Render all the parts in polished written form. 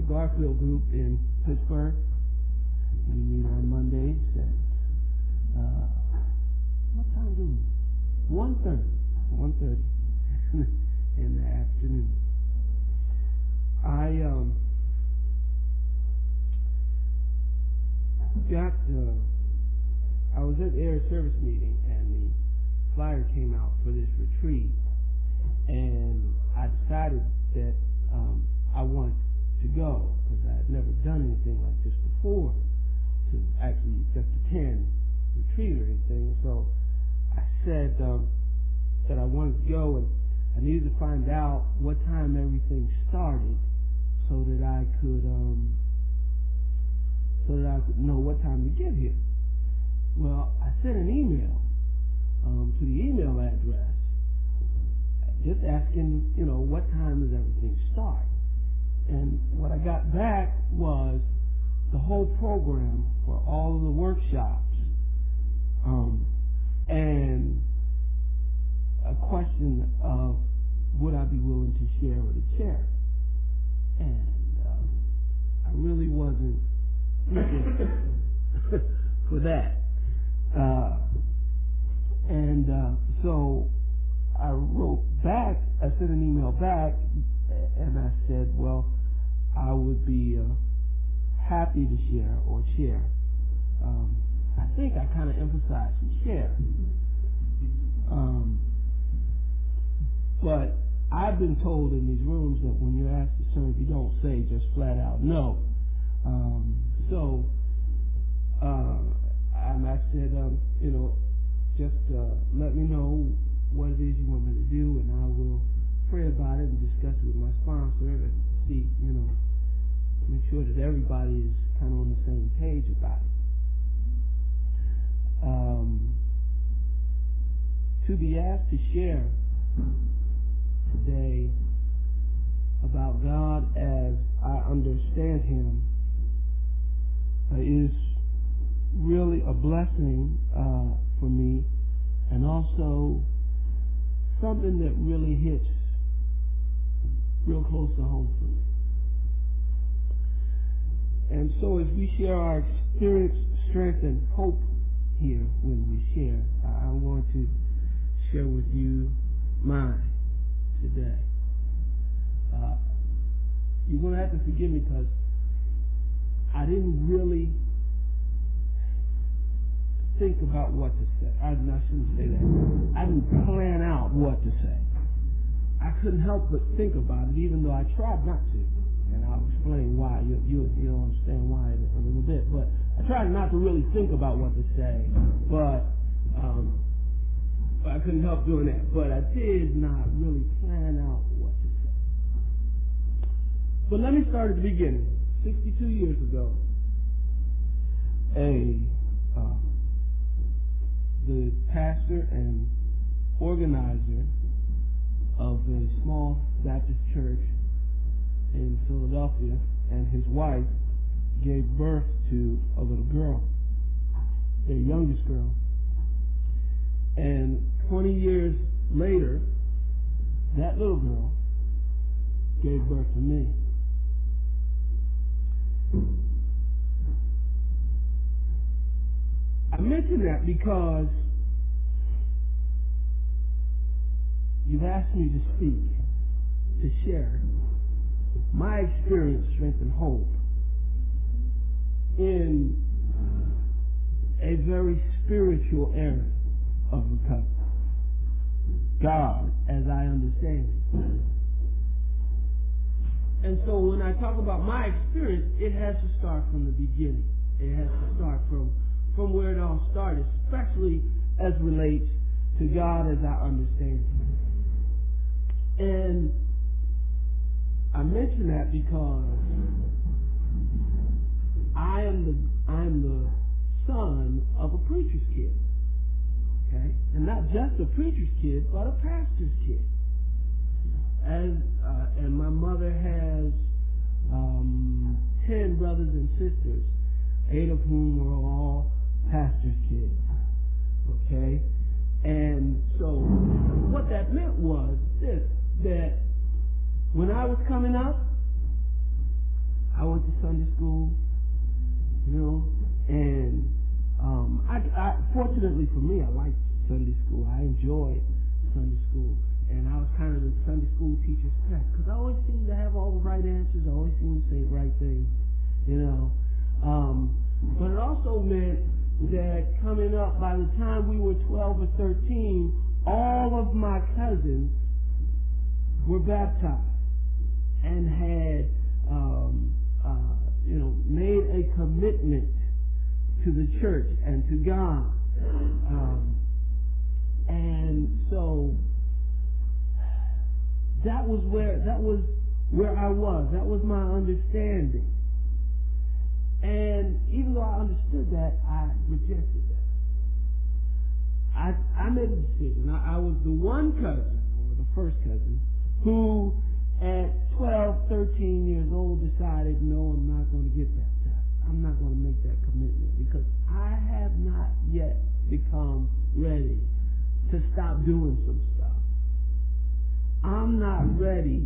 the Garfield Group in Pittsburgh. We meet on Mondays at, what time do we? 1:30 in the afternoon. I was at the Air Service meeting, and the flyer came out for this retreat, and I decided that I wanted to go because I had never done anything like this before, to actually just attend retreat or anything. So I said that I wanted to go, and I needed to find out what time everything started so that I could know what time to get here. Well, I sent an email to the email address just asking, what time does everything start? And what I got back was the whole program for all of the workshops, and a question of would I be willing to share with the chair. And I really wasn't looking for that. So I wrote back, I sent an email back, and I said, well, I would be happy to share or chair. I think I kind of emphasized share. But I've been told in these rooms that when you're asked to serve, you don't say just flat out no. I said, just let me know what it is you want me to do, and I will pray about it and discuss it with my sponsor and see, make sure that everybody is kind of on the same page about it. To be asked to share today about God as I understand Him is really a blessing for me, and also something that really hits real close to home for me. And so as we share our experience, strength, and hope here when we share, I want to share with you mine today. You're going to have to forgive me because I didn't really think about what to say. I shouldn't say that. I didn't plan out what to say. I couldn't help but think about it, even though I tried not to. And I'll explain why. You'll understand why in a little bit. But I tried not to really think about what to say. But I couldn't help doing that. But I did not really plan out what to say. But let me start at the beginning. 62 years ago, the pastor and organizer of a small Baptist church in Philadelphia and his wife gave birth to a little girl, their youngest girl. And 20 years later, that little girl gave birth to me. I mention that because you've asked me to speak, to share my experience, strength, and hope in a very spiritual area of recovery. God, as I understand it. And so when I talk about my experience, it has to start from the beginning. It has to start from where it all started, especially as relates to God as I understand it. And I mention that because I'm the son of a preacher's kid. Okay? And not just a preacher's kid, but a pastor's kid. And my mother has 10 brothers and sisters, 8 of whom were all pastor's kids. Okay? And so what that meant was this, that when I was coming up, I went to Sunday school, you know, and I fortunately for me, I liked Sunday school. I enjoyed Sunday school, and I was kind of the Sunday school teacher's pet because I always seemed to have all the right answers. I always seemed to say the right things, you know. But it also meant that coming up, by the time we were 12 or 13, all of my cousins were baptized and had, made a commitment to the church and to God. And so that was where I was. That was my understanding. And even though I understood that, I rejected that. I made a decision. I was the one cousin, or the first cousin, who at 12, 13 years old decided, no, I'm not going to get baptized. I'm not going to make that commitment because I have not yet become ready to stop doing some stuff. I'm not ready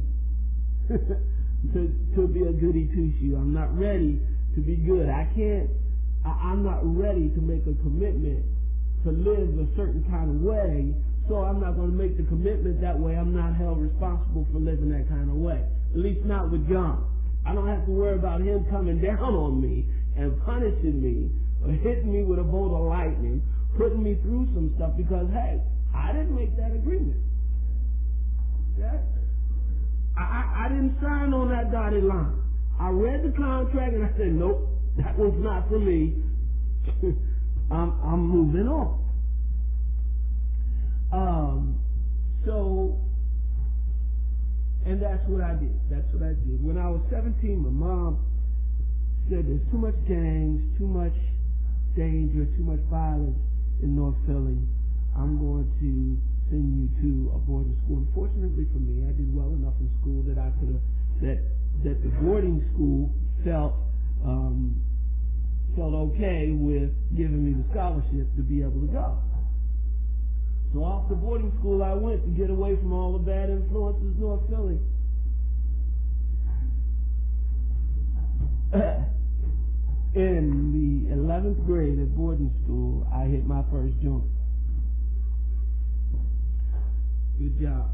to be a goody two-shoe. I'm not ready to be good. I'm not ready to make a commitment to live a certain kind of way, so I'm not going to make the commitment that way. I'm not held responsible for living that kind of way, at least not with God. I don't have to worry about him coming down on me and punishing me or hitting me with a bolt of lightning, putting me through some stuff because, hey, I didn't make that agreement. Yeah? I didn't sign on that dotted line. I read the contract and I said, nope, that was not for me. I'm moving on. And that's what I did. When I was 17, my mom said there's too much gangs, too much danger, too much violence in North Philly. I'm going to send you to a boarding school. And fortunately for me, I did well enough in school that I could have, that the boarding school felt okay with giving me the scholarship to be able to go. So off to boarding school I went to get away from all the bad influences in North Philly. In the 11th grade at boarding school, I hit my first joint. Good job.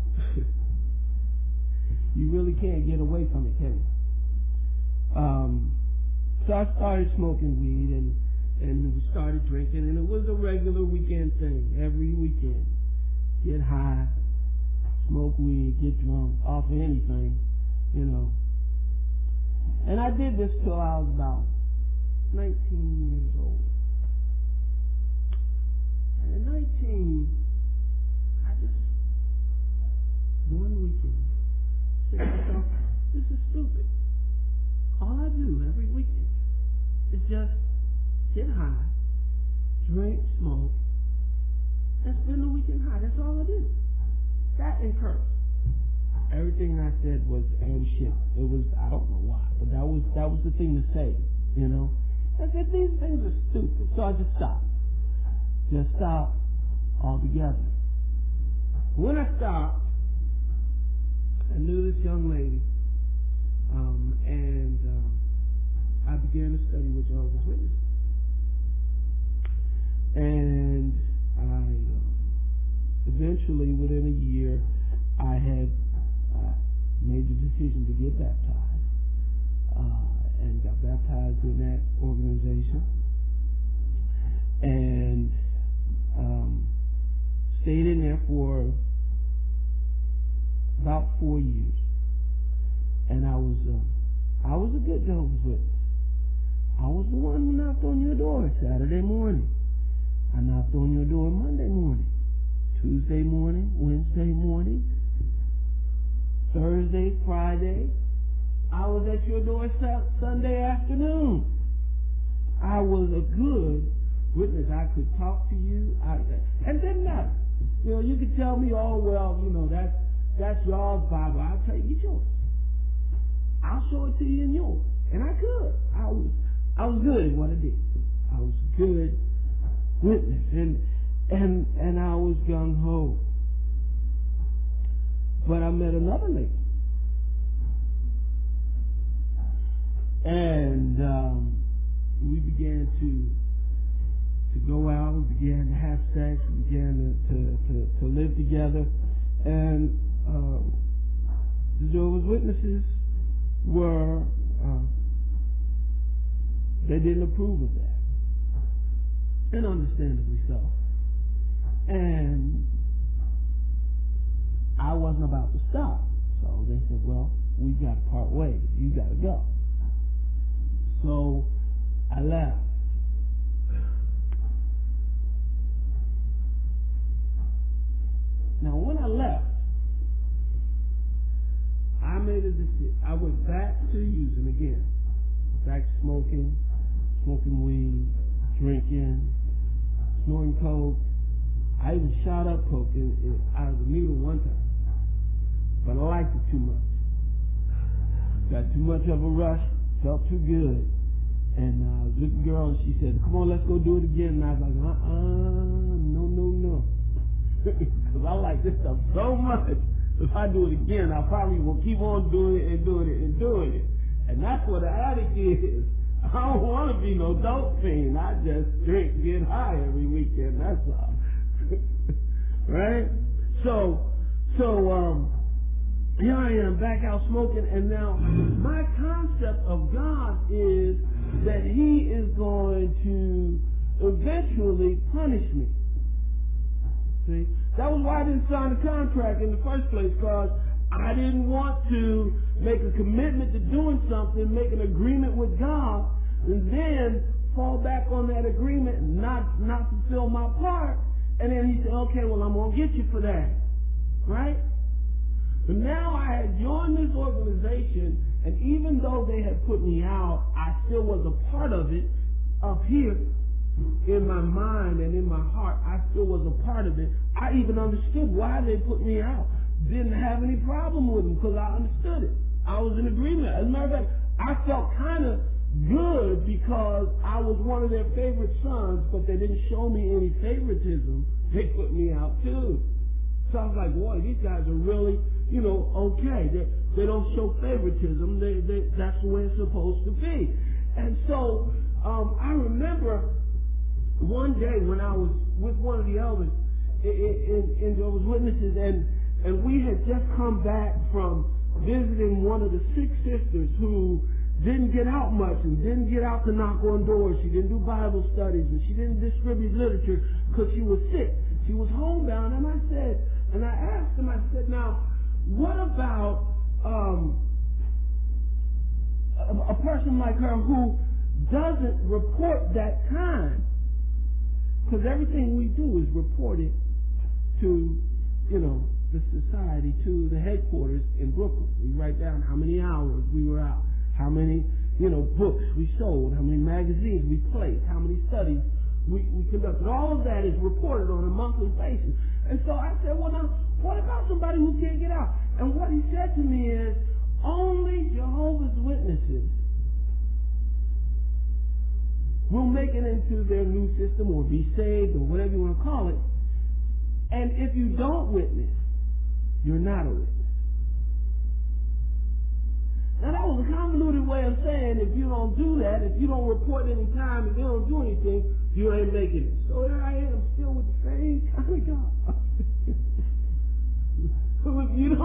You really can't get away from it, can you? So I started smoking weed and we started drinking, and it was a regular weekend thing. Every weekend, get high, smoke weed, get drunk, off of anything, you know. And I did this till I was about 19 years old. And at 19, I just, one weekend, said to myself, this is stupid. All I do every weekend is just get high, drink, smoke, and spend the weekend high. That's all I do. That and curse. Everything I said was and shit. It was, I don't know why, but that was the thing to say, you know. I said these things are stupid, so I just stopped. Just stopped altogether. When I stopped, I knew this young lady, and I began to study with Jehovah's Witnesses. And I eventually, within a year, I had made the decision to get baptized, and got baptized in that organization, and stayed in there for about 4 years. And I was a good Jehovah's Witness. I was the one who knocked on your door Saturday morning. I knocked on your door Monday morning, Tuesday morning, Wednesday morning, Thursday, Friday. I was at your door Sunday afternoon. I was a good witness. I could talk to you. And it didn't matter. You know, you could tell me, oh, well, you know, that's y'all's Bible. I'll tell you, get yours. I'll show it to you in yours. And I could. I was good at what I did. I was a good witness. And I was gung-ho. But I met another lady. And we began to go out, we began to have sex, we began to live together. And the Jehovah's Witnesses were, they didn't approve of that. And understandably so. And I wasn't about to stop. So they said, well, we've got to part ways. You got to go. So I left. Now, when I left, I made a decision. I went back to using again. Back to smoking weed, drinking, snorting coke. I even shot up coke out of the needle one time. But I liked it too much. Got too much of a rush, felt too good. And I was with the girl and she said, come on, let's go do it again. And I was like, no. Because I like this stuff so much. If I do it again, I probably will keep on doing it. And that's what the addict is. I don't want to be no dope fiend. I just drink, get high every weekend. That's all. Right? So here I am back out smoking, and now my concept of God is that He is going to eventually punish me. See? That was why I didn't sign the contract in the first place, because I didn't want to make a commitment to doing something, make an agreement with God, and then fall back on that agreement and not fulfill my part. And then He said, okay, well, I'm going to get you for that. Right? But now I had joined this organization, and even though they had put me out, I still was a part of it up here. In my mind and in my heart, I still was a part of it. I even understood why they put me out. Didn't have any problem with them because I understood it. I was in agreement. As a matter of fact, I felt kind of good because I was one of their favorite sons, but they didn't show me any favoritism. They put me out too. So I was like, boy, these guys are really, okay. They don't show favoritism. That's the way it's supposed to be. And so I remember one day when I was with one of the elders in Jehovah's Witnesses, and we had just come back from visiting one of the sick sisters who didn't get out much and didn't get out to knock on doors. She didn't do Bible studies and she didn't distribute literature because she was sick. She was homebound, and I asked him, I said, now, what about a person like her who doesn't report that time? Because everything we do is reported to, the society, to the headquarters in Brooklyn. We write down how many hours we were out, how many, books we sold, how many magazines we placed, how many studies we conducted. All of that is reported on a monthly basis. And so I said, well, now, what about somebody who can't get out? And what he said to me is, only Jehovah's Witnesses will make it into their new system or be saved or whatever you want to call it. And if you don't witness, you're not a witness. Now that was a convoluted way of saying if you don't do that, if you don't report any time, if you don't do anything, you ain't making it. So there I am, still with the same kind of God. So if you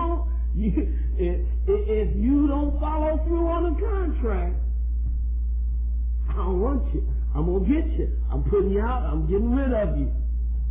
don't follow through on the contract, I don't want you. I'm going to get you. I'm putting you out. I'm getting rid of you.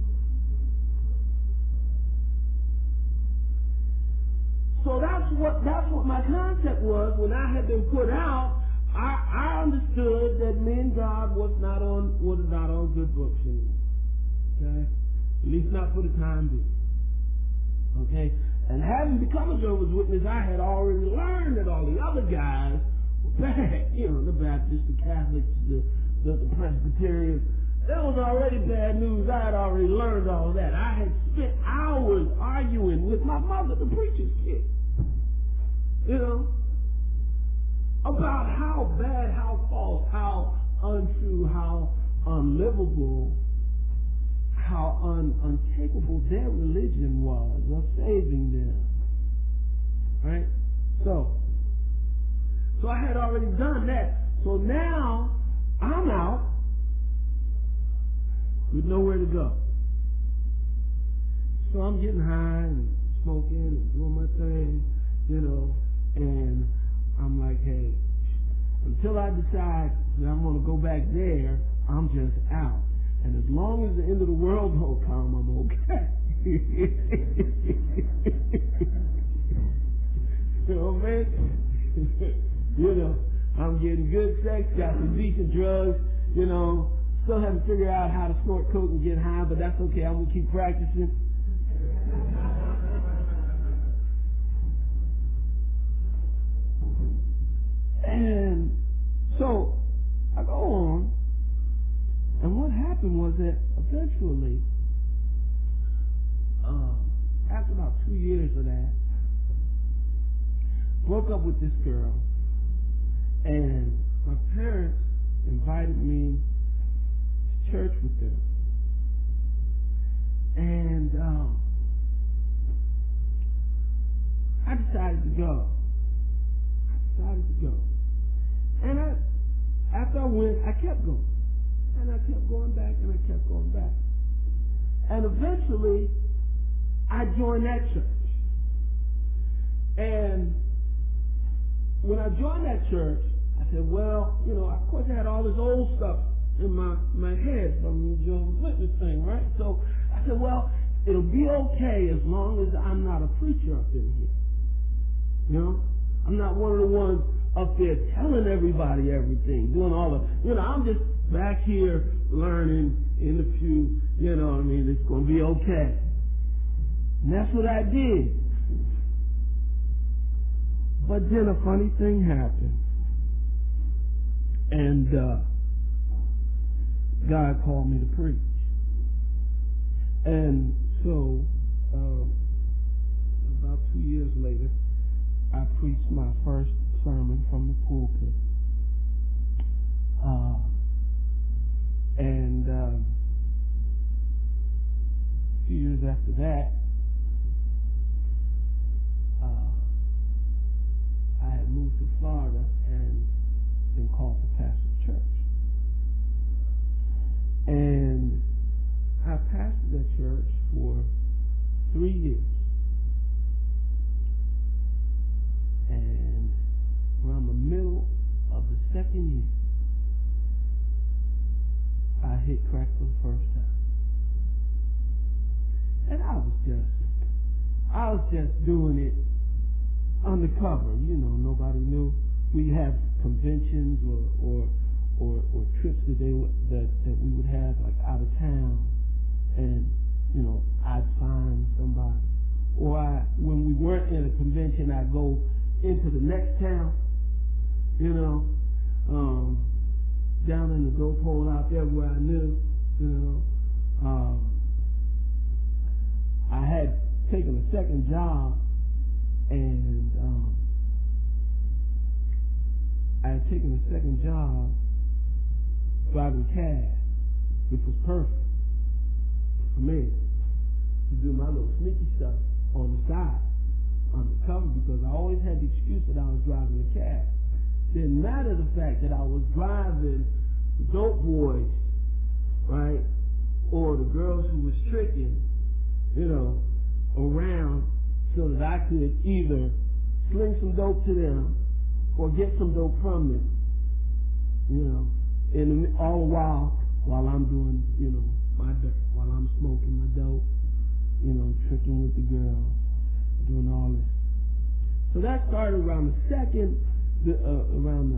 So that's what my concept was when I had been put out. I understood that me and God was not on good books anymore. Okay? At least not for the time being. Okay? And having become a Jehovah's Witness, I had already learned that all the other guys were bad. The Baptists, the Catholics, the Presbyterians. That was already bad news. I had already learned all that. I had spent hours arguing with my mother, the preacher's kid. About how bad, how false, how untrue, how unlivable, how incapable their religion was of saving them. Right? So So I had already done that. So now I'm out with nowhere to go. So I'm getting high and smoking and doing my thing, and I'm like, hey, until I decide that I'm going to go back there, I'm just out. And as long as the end of the world don't come, I'm okay. You know what I mean? I'm getting good sex, got some decent drugs, still haven't figured out how to snort coke and get high, but that's okay, I'm going to keep practicing. And so I go on, and what happened was that eventually, after about 2 years of that, broke up with this girl, and my parents invited me to church with them. And I decided to go. And after I went, I kept going. And I kept going back, and I kept going back. And eventually, I joined that church. And when I joined that church, I said, well, of course I had all this old stuff in my head from the Jehovah's Witness thing, right? So I said, well, it'll be okay as long as I'm not a preacher up in here. I'm not one of the ones up there telling everybody everything, doing all the, I'm just back here learning in the pew, it's going to be okay. And that's what I did. But then a funny thing happened. And God called me to preach. And so about 2 years later, I preached my first sermon from the pulpit. And a few years after that, I had moved to Florida and been called to pastor a church. And I pastored that church for 3 years. And around the middle of the second year, I hit crack for the first time. And I was just doing it undercover, nobody knew. We have conventions or trips that we would have like out of town, and I'd find somebody, or when we weren't in a convention, I'd go into the next town, down in the dope hole out there where I knew, I had taken a second job, and I had taken a second job driving cab, which was perfect for me to do my little sneaky stuff on the side, undercover, because I always had the excuse that I was driving a cab. Didn't matter the fact that I was driving the dope boys, right, or the girls who was tricking, around, so that I could either sling some dope to them or get some dope from them, and all the while I'm doing, my dirt, while I'm smoking my dope, tricking with the girls, doing all this. So that started around the second, around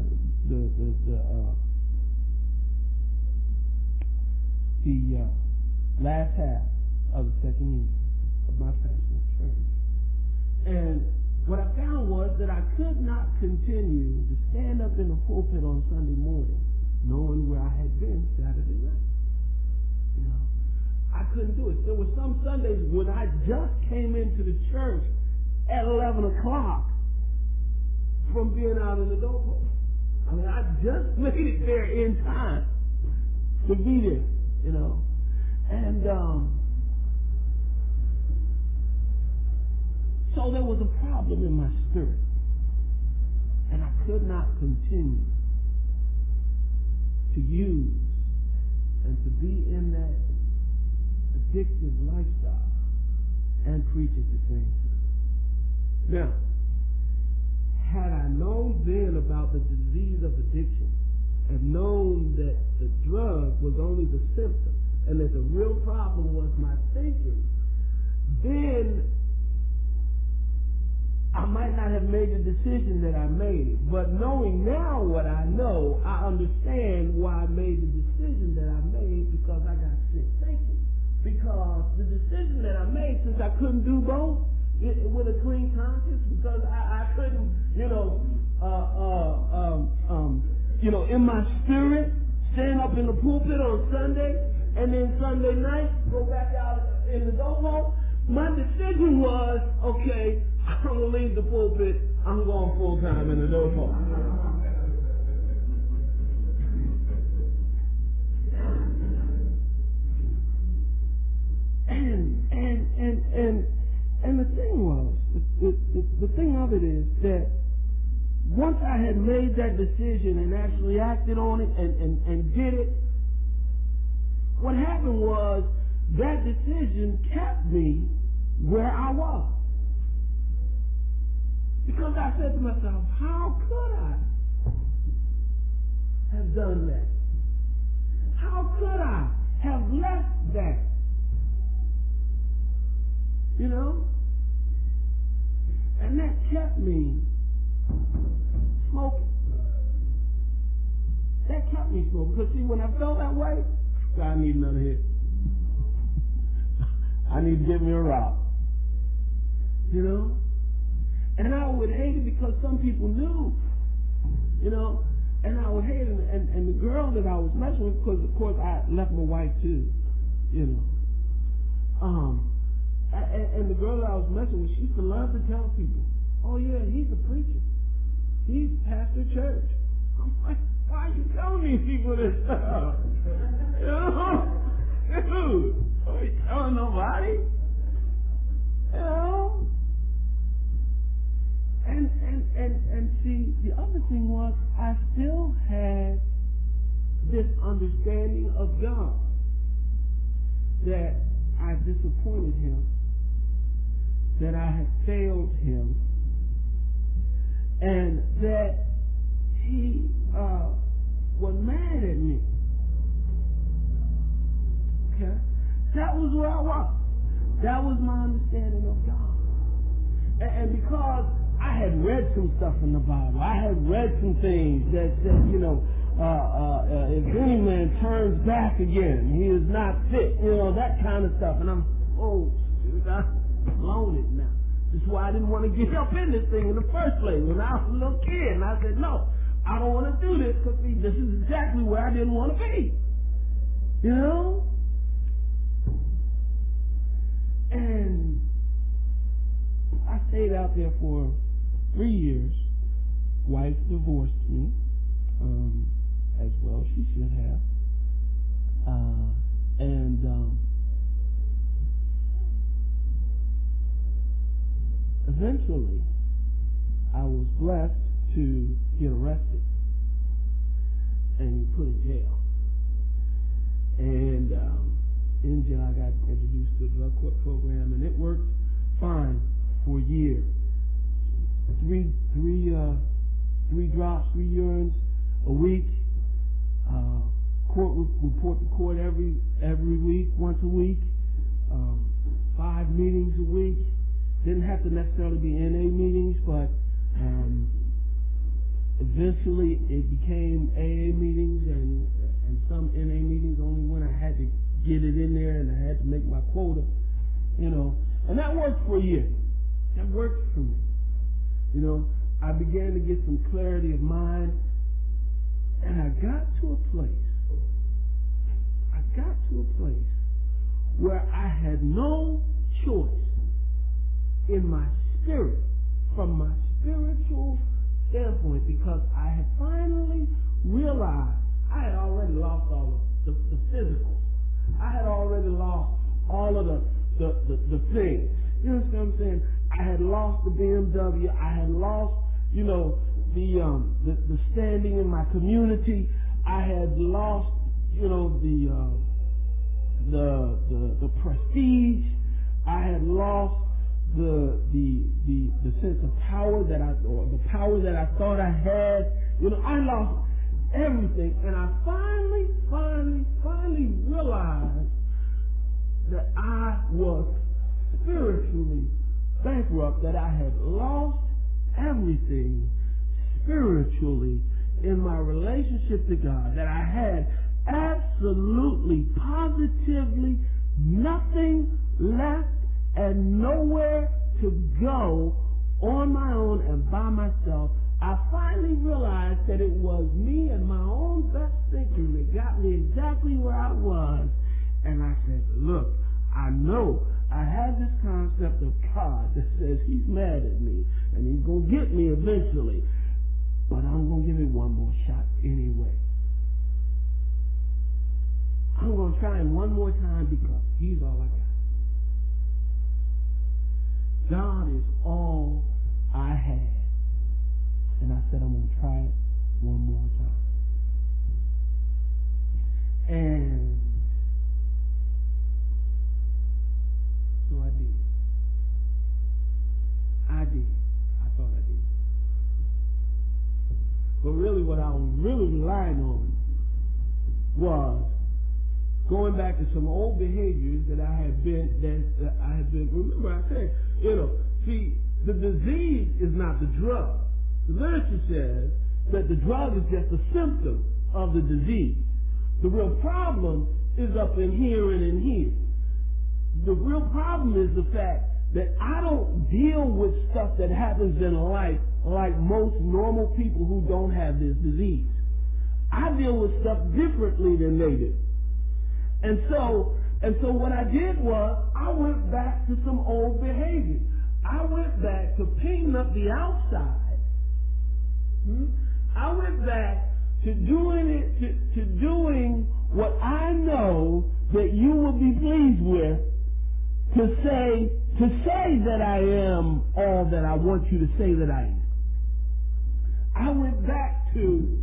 the last half of the second year of my pastoral church. And what I found was that I could not continue to stand up in the pulpit on Sunday morning knowing where I had been Saturday night. I couldn't do it. There were some Sundays when I just came into the church at 11 o'clock from being out in the dope hole. I just made it there in time to be there, And so there was a problem in my spirit. And I could not continue to use and to be in that addictive lifestyle and preach at the same time. Now, had I known then about the disease of addiction and known that the drug was only the symptom and that the real problem was my thinking, then I might not have made the decision that I made. But knowing now what I know, I understand why I made the decision that I made, because I got sick thinking. Because the decision that I made, since I couldn't do both with a clean conscience, because I couldn't, in my spirit, stand up in the pulpit on Sunday, and then Sunday night go back out in the dojo. My decision was, okay, I'm going to leave the pulpit, I'm going full time in the dojo. And the thing was, the thing of it is that once I had made that decision and actually acted on it and did it, what happened was that decision kept me where I was. Because I said to myself, how could I have done that? How could I have left that? And that kept me smoking. That kept me smoking. Because see, when I felt that way, I need another hit. I need to get me a rock. And I would hate it because some people knew. And I would hate it. And the girl that I was messing with, because of course I left my wife too. And the girl that I was messing with, she used to love to tell people, oh yeah, he's a preacher. He's pastor church. I'm like, why are you telling these people this stuff? Dude, are you telling nobody? And see, the other thing was, I still had this understanding of God, that I disappointed him, that I had failed him, and that he was mad at me. Okay? That was where I was. That was my understanding of God. And because I had read some stuff in the Bible, I had read some things that said, if any man turns back again, he is not fit, that kind of stuff. And I'm, dude, I'm loaded now. This is why I didn't want to get up in this thing in the first place when I was a little kid. And I said, no, I don't want to do this, because this is exactly where I didn't want to be. And I stayed out there for 3 years. Wife divorced me, as well she should have. Eventually, I was blessed to get arrested and put in jail. And in jail, I got introduced to a drug court program, and it worked fine for a year. Three drops, 3 urines a week. Report to court every week, once a week. 5 meetings a week. Didn't have to necessarily be NA meetings, but eventually it became AA meetings and some NA meetings only when I had to get it in there and I had to make my quota, And that worked for a year. That worked for me. I began to get some clarity of mind, and I got to a place where I had no choice in my spirit, from my spiritual standpoint, because I had finally realized I had already lost all of the physicals. I had already lost all of the things. You understand what I'm saying? I had lost the BMW. I had lost you know, the standing in my community. I had lost, you know, the prestige. I had lost the sense of power or the power that I thought I had. You know, I lost everything, and I finally realized that I was spiritually bankrupt, that I had lost everything spiritually in my relationship to God, that I had absolutely, positively nothing left and nowhere to go on my own and by myself. I finally realized that it was me and my own best thinking that got me exactly where I was. And I said, look, I know I have this concept of God that says he's mad at me and he's going to get me eventually, but I'm going to give it one more shot anyway. I'm going to try him one more time because he's all I got. God is all I had. And I said, I'm going to try it one more time. And so I did. I thought I did. But really what I was really relying on was going back to some old behaviors that I had been, remember I said, you know, see, the disease is not the drug. The literature says that the drug is just a symptom of the disease. The real problem is up in here and in here. The real problem is the fact that I don't deal with stuff that happens in life like most normal people who don't have this disease. I deal with stuff differently than they do. And so what I did was I went back to some old behaviors. I went back to painting up the outside. I went back to doing what I know that you will be pleased with, to say that I am all that I want you to say that I am. I went back to,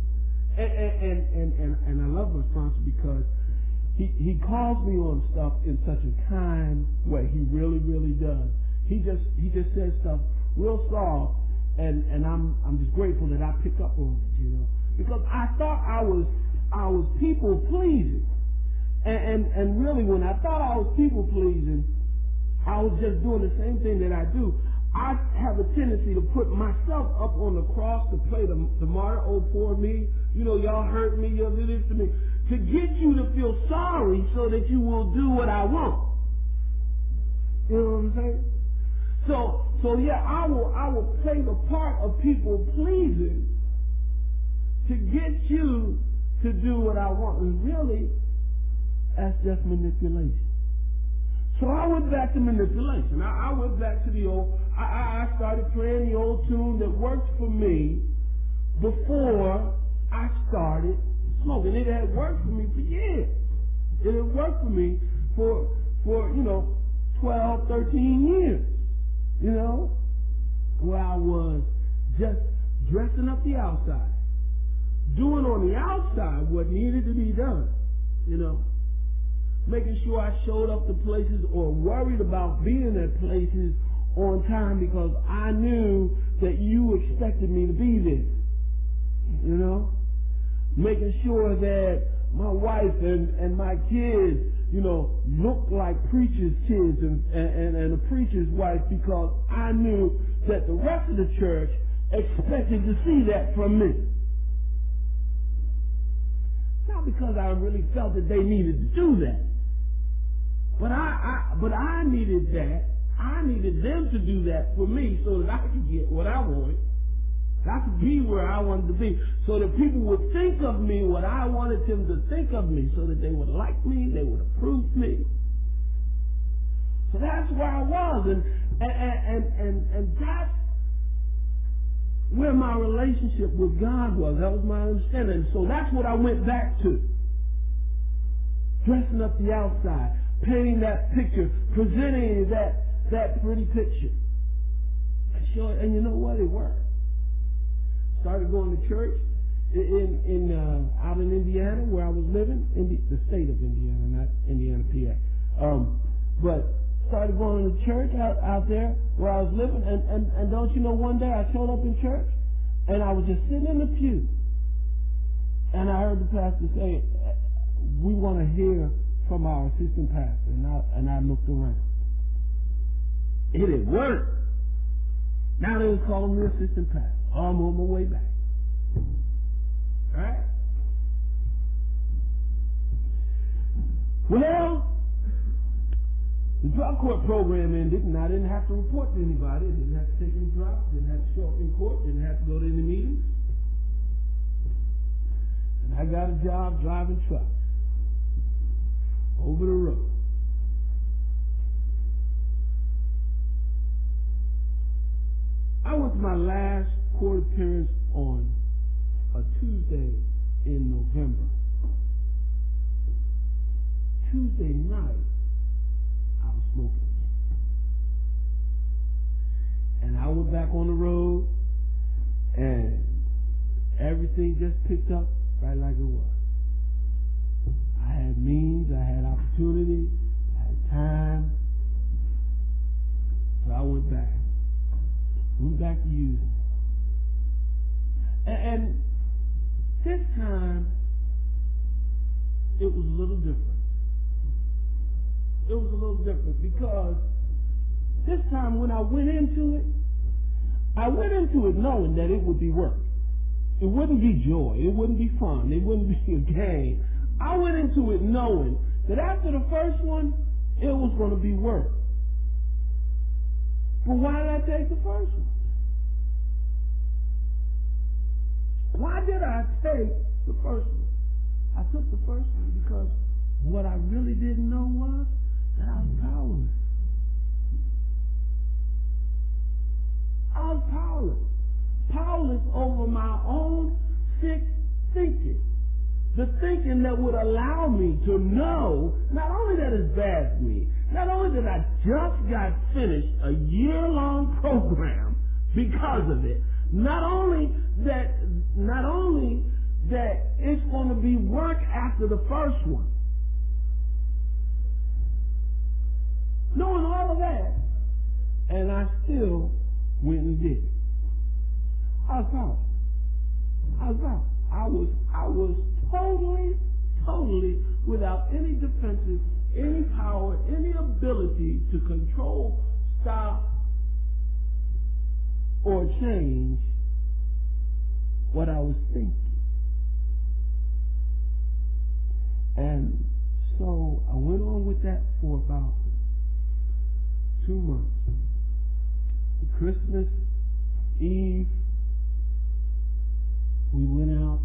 and I love my sponsor because he calls me on stuff in such a kind way. He really, really does. He just says stuff real soft, and I'm just grateful that I pick up on it, you know, because I thought I was people pleasing, and really when I thought I was people pleasing, I was just doing the same thing that I do. I have a tendency to put myself up on the cross to play the martyr, oh poor me, you know, y'all hurt me, y'all did this to me, to get you to feel sorry so that you will do what I want. You know what I'm saying? So yeah, I will play the part of people pleasing to get you to do what I want. And really, that's just manipulation. So I went back to manipulation. I went back to the old, I started playing the old tune that worked for me before I started smoking. It had worked for me for years. It had worked for me for 12, 13 years, you know, where I was just dressing up the outside, doing on the outside what needed to be done, you know, making sure I showed up to places or worried about being at places on time because I knew that you expected me to be there, you know, making sure that my wife and my kids, you know, looked like preacher's kids and a preacher's wife because I knew that the rest of the church expected to see that from me. Not because I really felt that they needed to do that. But I needed that. I needed them to do that for me so that I could get what I wanted. I could be where I wanted to be. So that people would think of me what I wanted them to think of me so that they would like me, they would approve me. So that's where I was. And that's where my relationship with God was. That was my understanding. So that's what I went back to. Dressing up the outside, painting that picture, presenting that pretty picture. And you know what? It worked. started going to church out in Indiana where I was living, the state of Indiana, not Indiana, PA. But started going to church out there where I was living, and don't you know, one day I showed up in church, and I was just sitting in the pew, and I heard the pastor say, "We want to hear from our assistant pastor," and I looked around. It had worked. Now they was calling me assistant pastor. I'm on my way back. All right? Well, the drug court program ended, and I didn't have to report to anybody. Didn't have to take any drugs. Didn't have to show up in court. Didn't have to go to any meetings. And I got a job driving trucks over the road. I went to my last court appearance on a Tuesday in November. Tuesday night, I was smoking. And I went back on the road, and everything just picked up right like it was. I had means, I had opportunity, I had time. So I went back. Went back to using. And this time, it was a little different. It was a little different because this time when I went into it knowing that it would be work. It wouldn't be joy. It wouldn't be fun. It wouldn't be a game. I went into it knowing that after the first one, it was going to be work. But why did I take the first one? Why did I take the first one? I took the first one because what I really didn't know was that I was powerless. I was powerless. Powerless over my own sick thinking. The thinking that would allow me to know not only that it's bad for me, not only that I just got finished a year-long program because of it, not only that it's going to be work after the first one. Knowing all of that, and I still went and did it. I was powerless. I was totally without any defenses, any power, any ability to control, stop, or change what I was thinking. And so I went on with that for about 2 months. Christmas Eve, we went out,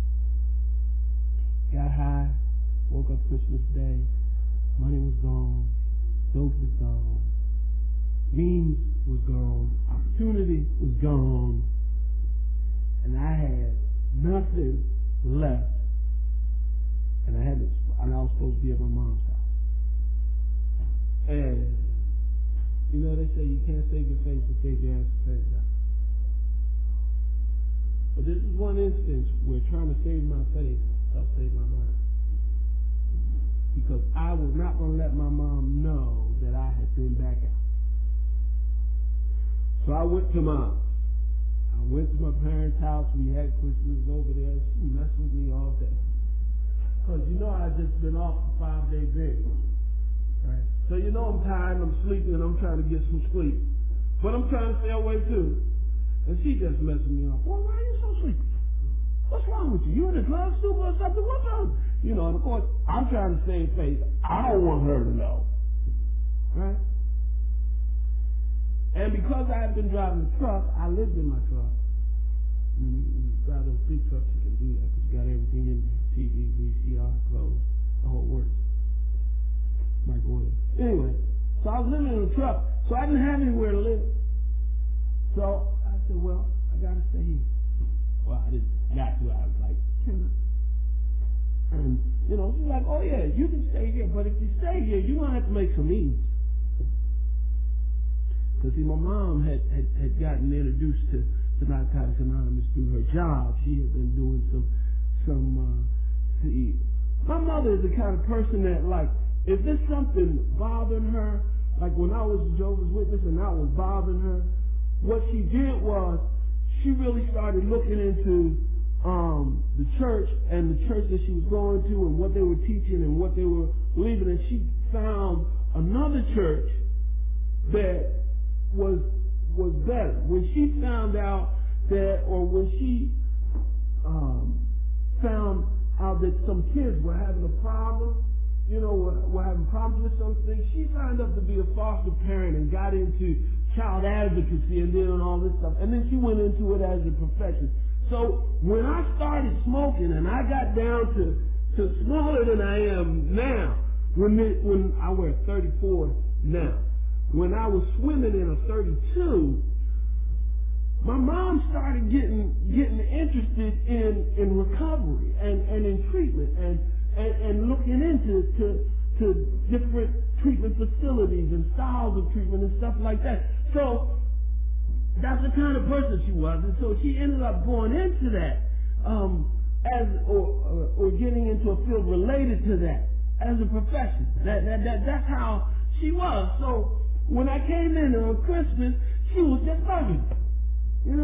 got high, woke up Christmas Day, money was gone, dope was gone, means was gone, opportunity was gone, and I had nothing left. And I was supposed to be at my mom's house. And you know, they say you can't save your face, but save your ass at the same time. But this is one instance where trying to save my face helped save my mind. Because I was not going to let my mom know that I had been back out. So I went to Mom's. I went to my parents' house. We had Christmas over there. She messed with me all day. Because you know I just been off for 5 days in. Right? So you know I'm tired, I'm sleeping, and I'm trying to get some sleep. But I'm trying to stay awake too. And she just messing me off. Well, why are you so sleepy? What's wrong with you? You in the drug super or something? What's wrong? You know, and of course, I'm trying to save face. I don't want her to know. Right? And because I had been driving the truck, I lived in my truck. When you drive those big trucks, you can do that because you got everything in there. TV, VCR, clothes, the whole works. Microwave. Anyway, so I was living in a truck, so I didn't have anywhere to live. So I said, well, I got to stay here. Well, I didn't got to. I was like, can I? And, you know, she's like, oh, yeah, you can stay here, but if you stay here, you're going to have to make some means. Because, see, my mom had gotten introduced to to Narcotics Anonymous through her job. She had been doing see, my mother is the kind of person that, like, if there's something bothering her, like when I was a Jehovah's Witness and that was bothering her, what she did was she really started looking into the church and the church that she was going to and what they were teaching and what they were believing, and she found another church that was better. When she found out that, or when she found out that some kids were having a problem, were having problems with something, she signed up to be a foster parent and got into child advocacy and did all this stuff. And then she went into it as a profession. So when I started smoking and I got down to smaller than I am now, when I wear 34 now, when I was swimming in a 32, my mom started getting interested in recovery and in treatment and looking into different treatment facilities and styles of treatment and stuff like that. So that's the kind of person she was, and so she ended up going into that or getting into a field related to that as a profession. That's how she was. So when I came in on Christmas, she was just bugging, and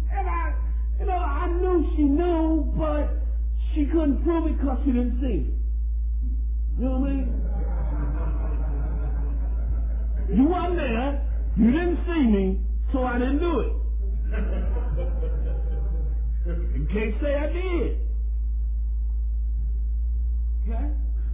I knew she knew, but she couldn't prove it because she didn't see it. You know what I mean? You weren't there, you didn't see me, so I didn't do it. You can't say I did. Okay?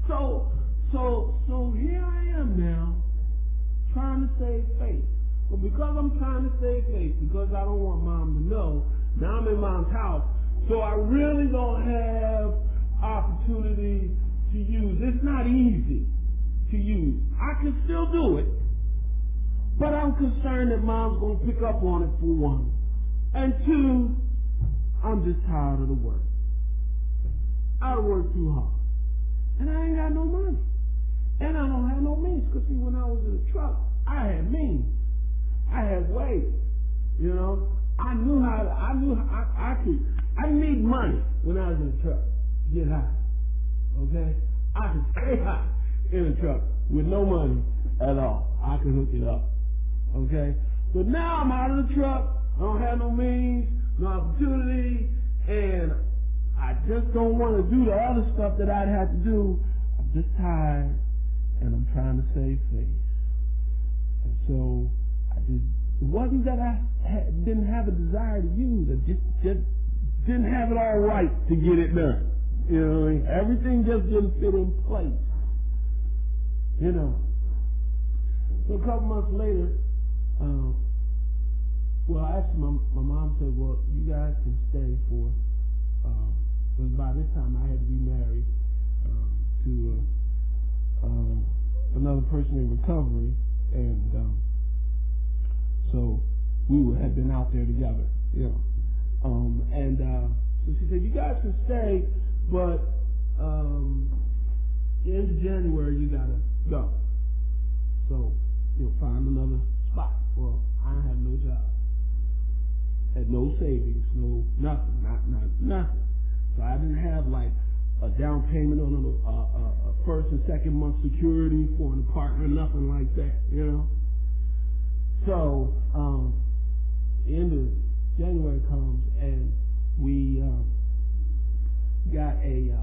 So here I am now, trying to save face. But because I'm trying to save face, because I don't want Mom to know, now I'm in Mom's house, so I really don't have opportunity to use. It's not easy to use. I can still do it, but I'm concerned that Mom's going to pick up on it, for one. And two, I'm just tired of the work. I work too hard. And I ain't got no money. And I don't have no means. Because see, when I was in the truck, I had means. I had ways. I didn't need money when I was in the truck to get high. Okay? I could stay high in the truck with no money at all. I could hook it up. Okay? But now I'm out of the truck. I don't have no means, no opportunity, and I just don't want to do the other stuff that I'd have to do. I'm just tired, and I'm trying to save face. And so it wasn't that I didn't have a desire to use. I just didn't have it all right to get it done. You know what I mean? Everything just didn't fit in place. So a couple months later, actually my mom said, well, you guys can stay for, because by this time I had to be married to another person in recovery, and so we had been out there together, so she said, you guys can stay, but in January you gotta go. So find another spot. Well, I had no job, had no savings, no nothing, nothing. So I didn't have like a down payment on a first and second month security for an apartment, nothing like that, So the end of January comes and we got a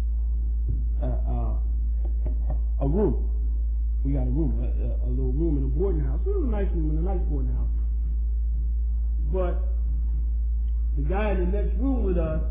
room. We got a room, a little room in a boarding house. It was a nice room in a nice boarding house. But the guy in the next room with us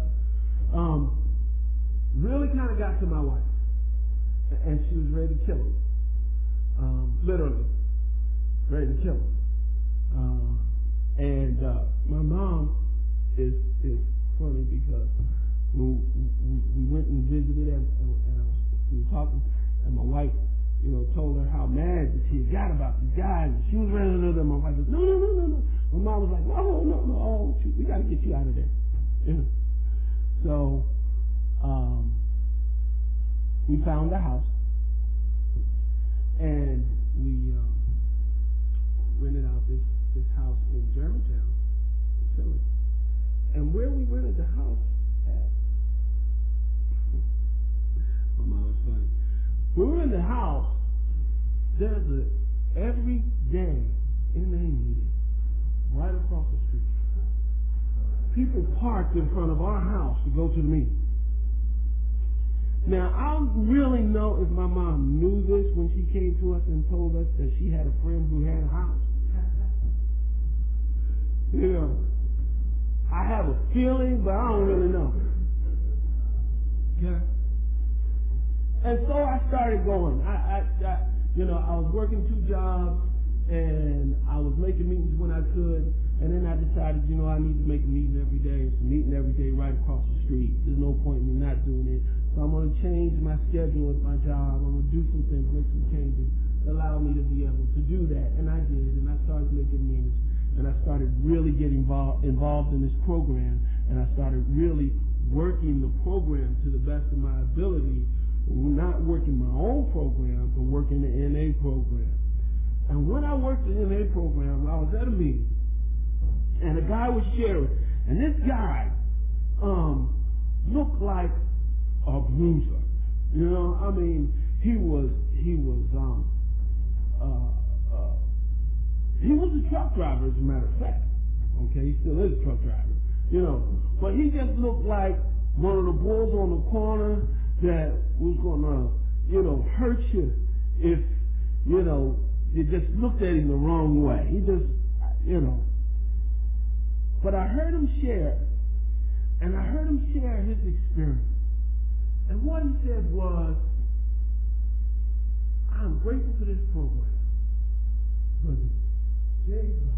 really kind of got to my wife. And she was ready to kill him. Literally. Ready to kill him. And my mom is funny because we went and visited and we were talking, and my wife, told her how mad that she got about these guys. And she was ready to know them. My wife was, no. My mom was like, no, we got to get you out of there. So we found a house, and we rented out this house in Germantown, Philly. people parked in front of our house to go to the meeting. Now, I don't really know if my mom knew this when she came to us and told us that she had a friend who had a house. You know, I have a feeling, but I don't really know. Okay? And so I started going. I was working 2 jobs, and I was making meetings when I could, and then I decided, I need to make a meeting every day. It's a meeting every day right across the street. There's no point in me not doing it. So I'm going to change my schedule at my job. I'm going to do some things, make some changes, allow me to be able to do that. And I did, and I started making meetings, and I started really getting involved in this program, and I started really working the program to the best of my ability, not working my own program, but working the NA program. And when I worked the NA program, I was at a meeting, and a guy was sharing, and this guy looked like a bruiser. He was a truck driver, as a matter of fact. Okay, he still is a truck driver. But he just looked like one of the bulls on the corner that was gonna, hurt you if, you just looked at him the wrong way. He just, But I heard him share, and I heard him share his experience. And what he said was, I'm grateful for this program. But Jesus,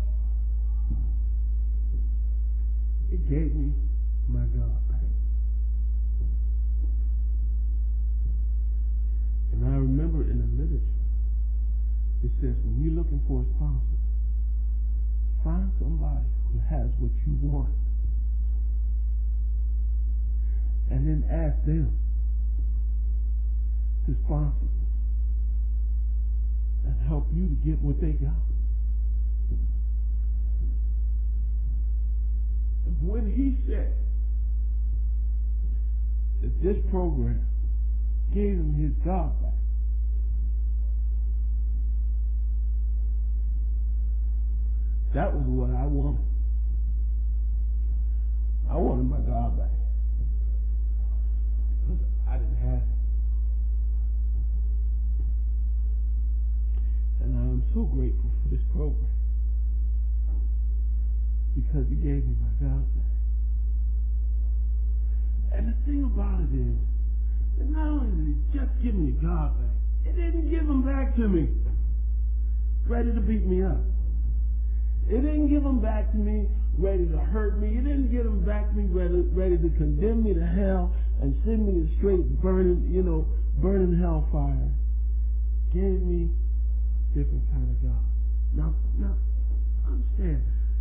it gave me my God back. And I remember in the literature, it says, when you're looking for a sponsor, find somebody who has what you want. And then ask them to sponsor you and help you to get what they got. And when he said that this program gave him his God back, that was what I wanted. I wanted my God back. Because I didn't have it. And I am so grateful for this program. Because it gave me my God back. And the thing about it is, that not only did it just give me God back, it didn't give him back to me, ready to beat me up. It didn't give him back to me ready to hurt me. It didn't give him back to me ready to condemn me to hell and send me to straight burning hellfire. Gave me a different kind of God. Now, understand.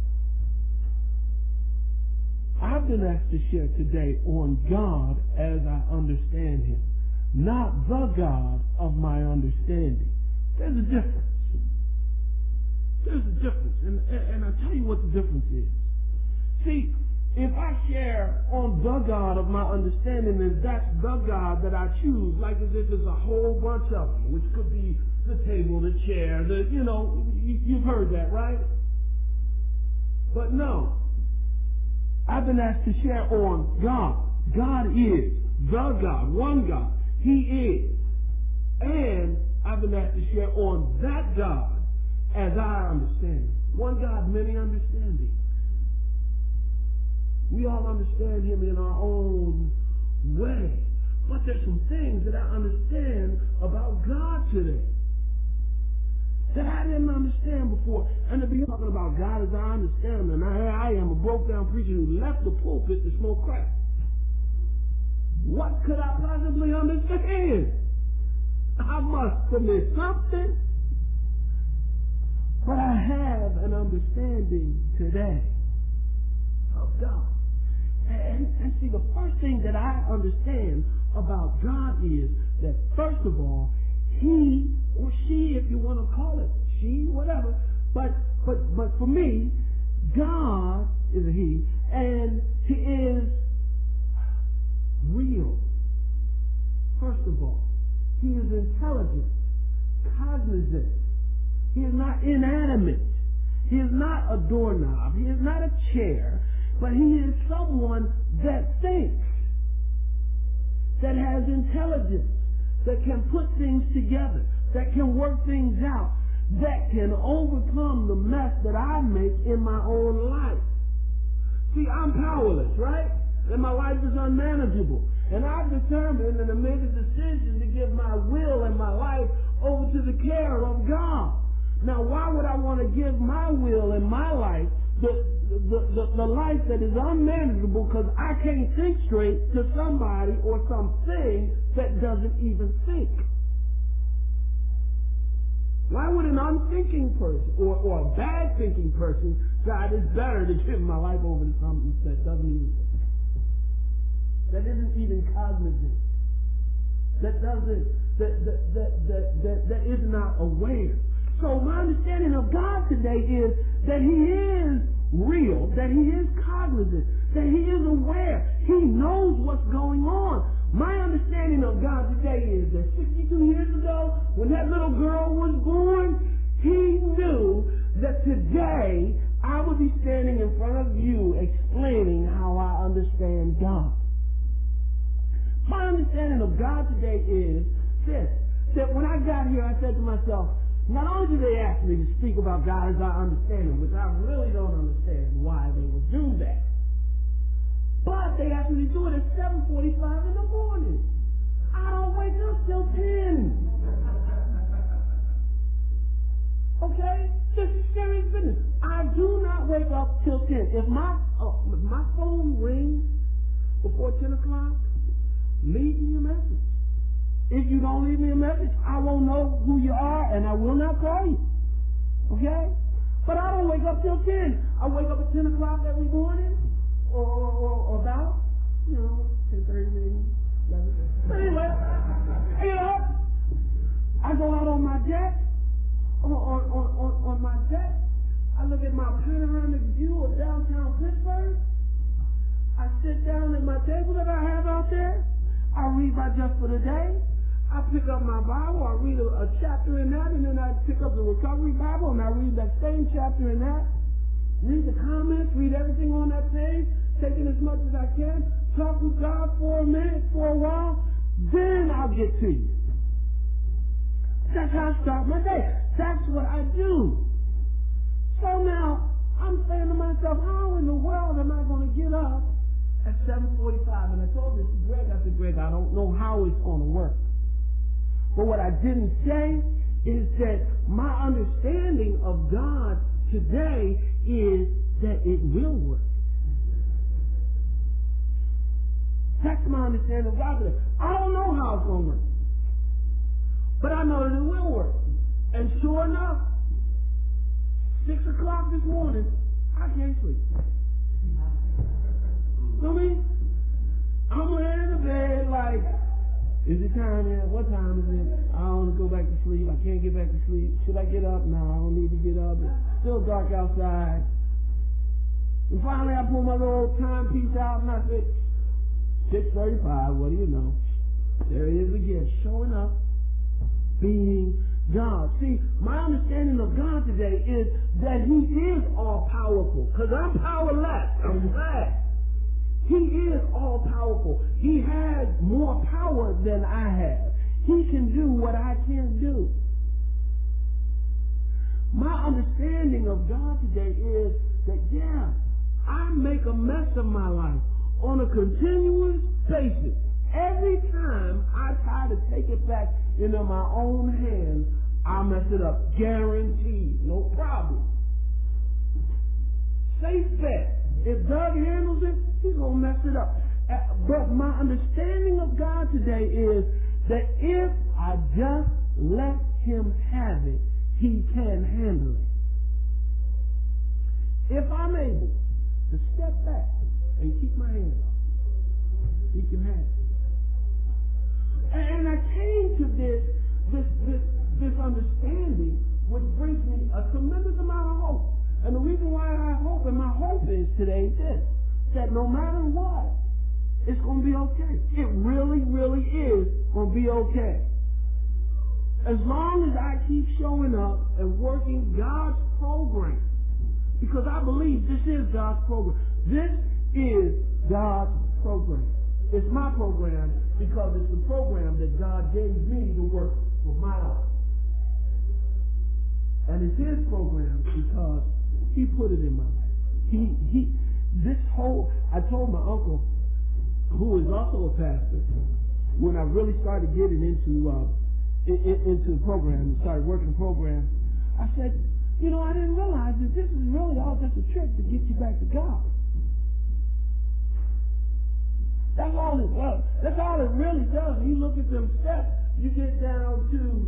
I've been asked to share today on God as I understand him, not the God of my understanding. There's a difference. There's a difference, and I'll tell you what the difference is. See, if I share on the God of my understanding, then that's the God that I choose, like as if there's a whole bunch of them, which could be the table, the chair, you've heard that, right? But no, I've been asked to share on God. God is the God, one God. He is. And I've been asked to share on that God as I understand it. One God, many understandings. We all understand him in our own way. But there's some things that I understand about God today that I didn't understand before. And to be talking about God as I understand him, and I am a broke down preacher who left the pulpit to smoke crack. What could I possibly understand? I must have missed something. But I have an understanding today of God. And see, the first thing that I understand about God is that, first of all, he or she, if you want to call it she, whatever, but for me, God is a he, and he is real. First of all, he is intelligent, cognizant. He is not inanimate. He is not a doorknob. He is not a chair. but he is someone that thinks, that has intelligence, that can put things together, that can work things out, that can overcome the mess that I make in my own life. See, I'm powerless, right? And my life is unmanageable. And I've determined and I made a decision to give my will and my life over to the care of God. Now, why would I want to give my will and my life, the life that is unmanageable, because I can't think straight, to somebody or something that doesn't even think? Why would an unthinking person or a bad thinking person decide it's better to give my life over to something that doesn't even think, that isn't even cognizant, that is not aware? So my understanding of God today is that he is real, that he is cognizant, that he is aware. He knows what's going on. My understanding of God today is that 62 years ago, when that little girl was born, he knew that today I would be standing in front of you explaining how I understand God. My understanding of God today is this, that when I got here, I said to myself, not only did they ask me to speak about God as I understand him, which I really don't understand why they would do that, but they asked me to do it at 7:45 in the morning. I don't wake up till 10. Okay? This is serious business. I do not wake up till 10. If my phone rings before 10 o'clock, leave me a message. If you don't leave me a message, I won't know who you are, and I will not call you. Okay? But I don't wake up till 10. I wake up at 10 o'clock every morning, or about, 10:30 maybe, 11. But anyway, I get up. I go out on my deck, on my deck. I look at my panoramic view of downtown Pittsburgh. I sit down at my table that I have out there. I read my Just for the Day. I pick up my Bible, I read a chapter in that, and then I pick up the Recovery Bible, and I read that same chapter in that. Read the comments, read everything on that page, taking as much as I can, talk with God for a minute, for a while, then I'll get to you. That's how I start my day. That's what I do. So now, I'm saying to myself, how in the world am I going to get up at 7:45? And I told Mr. Greg, I said, Greg, I don't know how it's going to work. But what I didn't say is that my understanding of God today is that it will work. That's my understanding of God today. I don't know how it's going to work. But I know that it will work. And sure enough, 6 o'clock this morning, I can't sleep. You know what I mean? I'm laying in the bed like, is it time yet? What time is it? I don't want to go back to sleep. I can't get back to sleep. Should I get up? No, I don't need to get up. It's still dark outside. And finally I pull my little timepiece out and I said, 6:35, what do you know? There he is again, showing up, being God. See, my understanding of God today is that he is all-powerful. Because I'm powerless. I'm glad. He is all-powerful. He has more power than I have. He can do what I can't do. My understanding of God today is that, yeah, I make a mess of my life on a continuous basis. Every time I try to take it back into my own hands, I mess it up. Guaranteed. No problem. Safe bet. If Doug handles it, he's going to mess it up. But my understanding of God today is that if I just let him have it, he can handle it. If I'm able to step back and keep my hands off, he can have it. And I came to this understanding, which brings me a tremendous amount of hope. And the reason why I hope, and my hope is today, this, that no matter what, it's going to be okay. It really, really is going to be okay. As long as I keep showing up and working God's program. because I believe this is God's program. This is God's program. It's my program because it's the program that God gave me to work for my life. And it's his program because he put it in my life. I told my uncle, who is also a pastor, when I really started getting into the program and started working the program, I said, I didn't realize that this is really all just a trick to get you back to God. That's all it really does. When you look at them steps, you get down to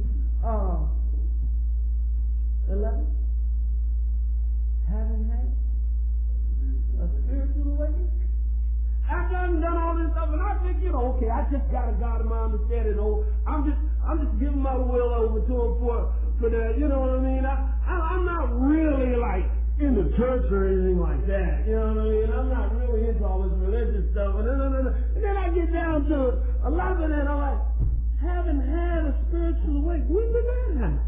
11. Having had a spiritual awakening. After I've done all this stuff, and I think, okay, I just got a God in my understanding. I'm just giving my will over to him for the, you know what I mean? I'm not really like in the church or anything like that. You know what I mean? I'm not really into all this religious stuff. And then I get down to 11 and I'm like, haven't had a spiritual awakening. When did that happen?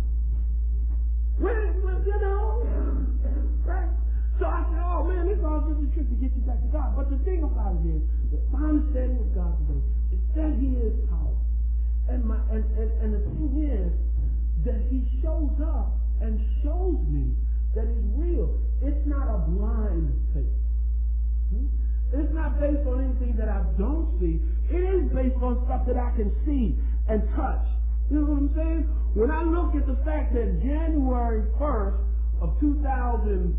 Right? So I said, oh man, this is all just a trick to get you back to God. But the thing about it is, my understanding of God today is that he is powerful. And the thing is that he shows up and shows me that he's real. It's not a blind faith. It's not based on anything that I don't see. It is based on stuff that I can see and touch. You know what I'm saying? When I look at the fact that January 1st of 2000,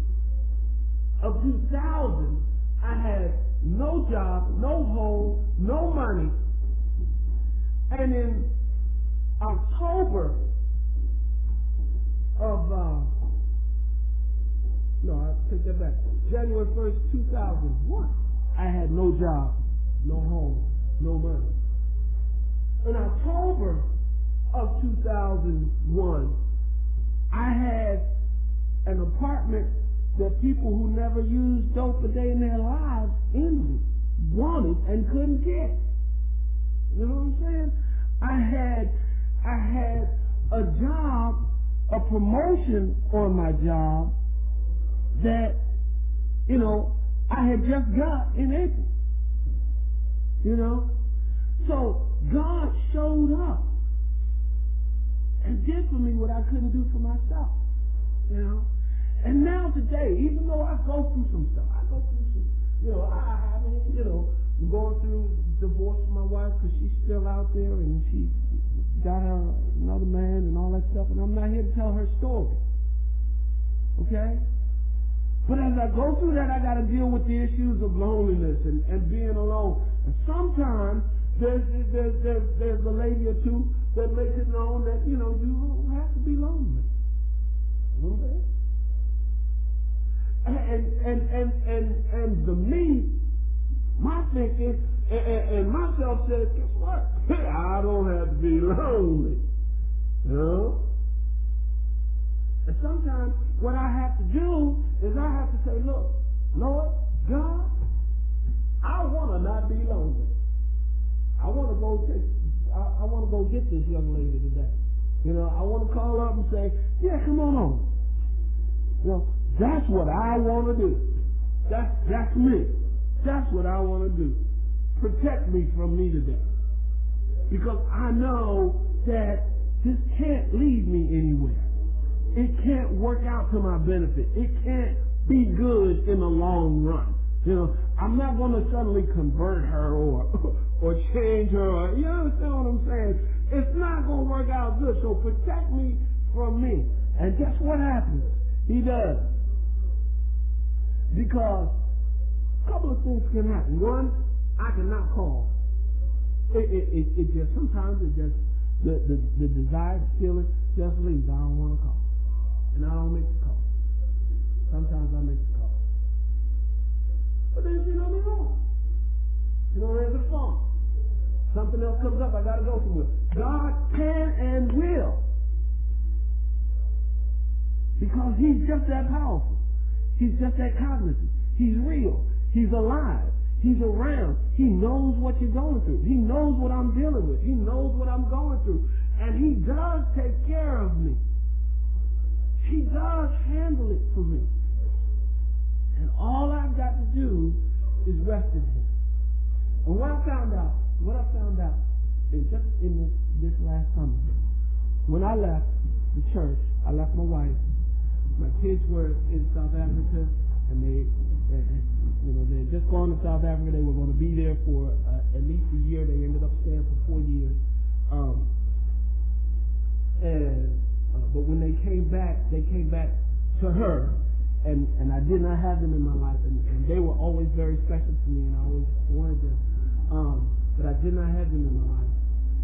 I had no job, no home, no money. And in October of, I take that back. January 1st, 2001, I had no job, no home, no money. In October of 2001, I had an apartment that people who never used dope a day in their lives wanted and couldn't get. You know what I'm saying? I had a job, a promotion on my job that, I had just got in April. So God showed up and did for me what I couldn't do for myself. And now today, even though I go through some stuff, I'm going through divorce with my wife because she's still out there and she got her another man and all that stuff, and I'm not here to tell her story. Okay? But as I go through that, I got to deal with the issues of loneliness and being alone. And sometimes there's a lady or two that makes it known that, you don't have to be lonely. A little bit. And the me, my thinking, and myself says, guess what? I don't have to be lonely. And sometimes what I have to do is I have to say, look, Lord, God, I want to not be lonely. I want to go get this young lady today. I want to call up and say, yeah, come on home. That's what I want to do. That's me. That's what I want to do. Protect me from me today. Because I know that this can't lead me anywhere. It can't work out to my benefit. It can't be good in the long run. I'm not going to suddenly convert her or change her. You understand what I'm saying? It's not going to work out good. So protect me from me. And guess what happens? He does. Because a couple of things can happen. One, I cannot call. It just, sometimes it just, the desire, the feeling just leaves. I don't want to call. And I don't make the call. Sometimes I make the call. But then she don't be wrong. She don't answer the phone. Something else comes up, I got to go somewhere. God can and will. Because he's just that powerful. He's just that cognizant. He's real. He's alive. He's around. He knows what you're going through. He knows what I'm dealing with. He knows what I'm going through. And he does take care of me. He does handle it for me. And all I've got to do is rest in Him. And what I found out is just in this last summer, when I left the church, I left my wife. My kids were in South Africa, and they had just gone to South Africa. They were going to be there for at least a year. They ended up staying for 4 years. But when they came back to her, and I did not have them in my life, and they were always very special to me, and I always wanted them. But I did not have them in my life.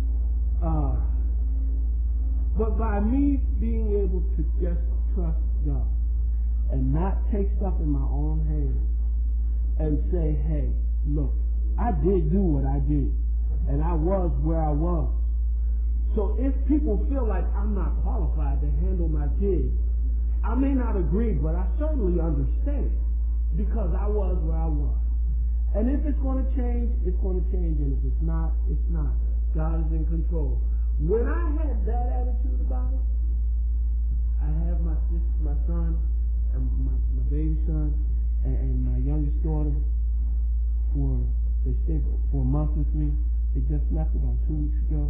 But by me being able to just trust God and not take stuff in my own hands and say, hey, look, I did do what I did, and I was where I was. So if people feel like I'm not qualified to handle my kids, I may not agree, but I certainly understand because I was where I was. And if it's going to change, it's going to change. And if it's not, it's not. God is in control. When I had that attitude about it, I have my sister, my son, and my baby son, and my youngest daughter. They stayed for a month with me. They just left about 2 weeks ago.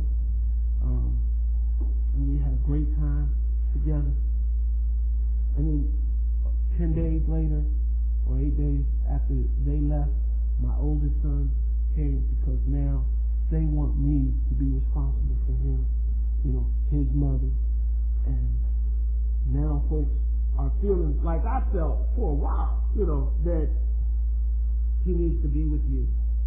And we had a great time together. And then 10 days later, or 8 days after they left, my oldest son came because now they want me to be responsible for him, his mother. And now folks are feeling like I felt for a while, that he needs to be with you,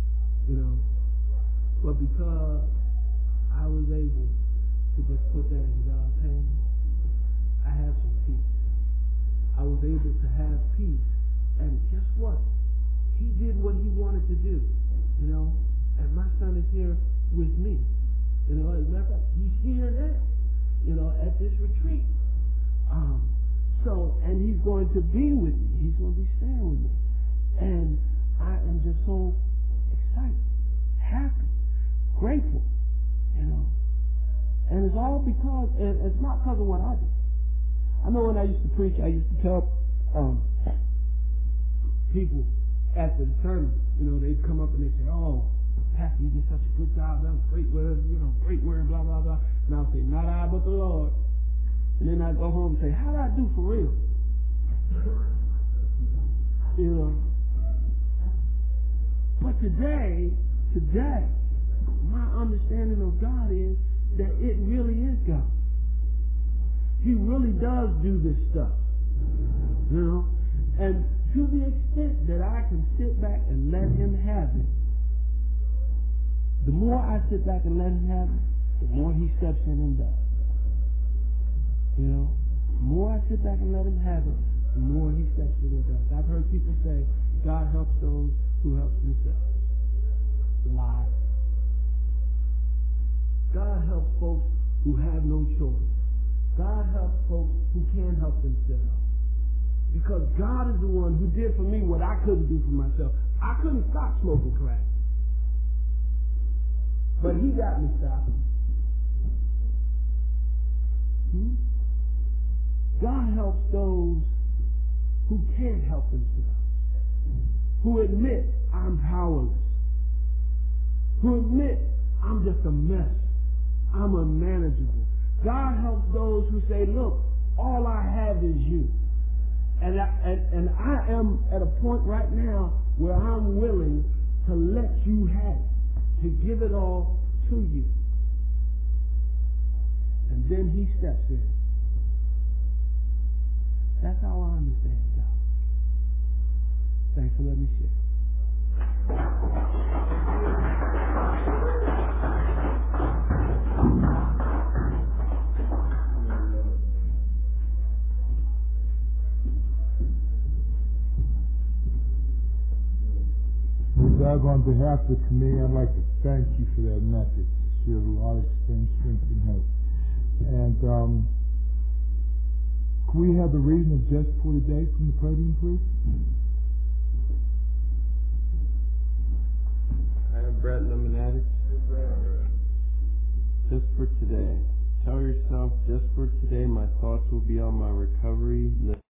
But because I was able to just put that in God's hands, I have some peace. I was able to have peace. And guess what? He did what he wanted to do, and my son is here with me. As a matter of fact, he's here now, at this retreat. And he's going to be with me. He's going to be staying with me. And I am just so excited, happy, grateful, And it's all because, it's not because of what I did. I know when I used to preach, I used to tell people after the sermon, they'd come up and they'd say, oh, Pastor, you did such a good job. That was great word, great word, blah, blah, blah. And I'll say, not I, but the Lord. And then I'd go home and say, how did I do for real? But today, my understanding of God is that it really is God. He really does do this stuff. And to the extent that I can sit back and let Him have it, the more I sit back and let Him have it, the more He steps in and does. The more I sit back and let Him have it, the more He steps in and does. I've heard people say, God helps those who help themselves. Lie. God helps folks who have no choice. God helps folks who can't help themselves. Because God is the one who did for me what I couldn't do for myself. I couldn't stop smoking crack. But He got me stopped. God helps those who can't help themselves, who admit I'm powerless, who admit I'm just a mess, I'm unmanageable. God helps those who say, look, all I have is you. And I am at a point right now where I'm willing to let you have it, to give it all to you. And then He steps in. That's how I understand God. Thanks for letting me share. Doug, on behalf of the committee, I'd like to thank you for that message. It's shared a lot of strength and hope. And can we have the reading of Just for Today from the podium, please? I am Brett Lemonade. Just for today. Tell yourself, just for today, my thoughts will be on my recovery.